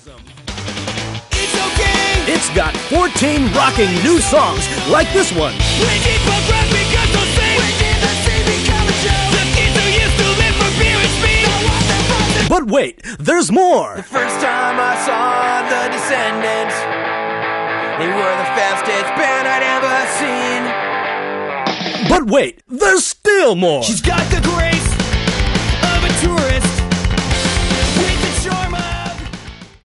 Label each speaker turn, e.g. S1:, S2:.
S1: It's okay.
S2: It's got 14 rocking new songs like this one.
S1: We did punk rock because don't say. We did the scene become a show. The kids who used to live for beer and speed.
S2: But wait, there's more.
S1: The first time I saw the Descendants, they were the fastest band I'd ever seen.
S2: But wait, there's still more.
S1: She's got the grace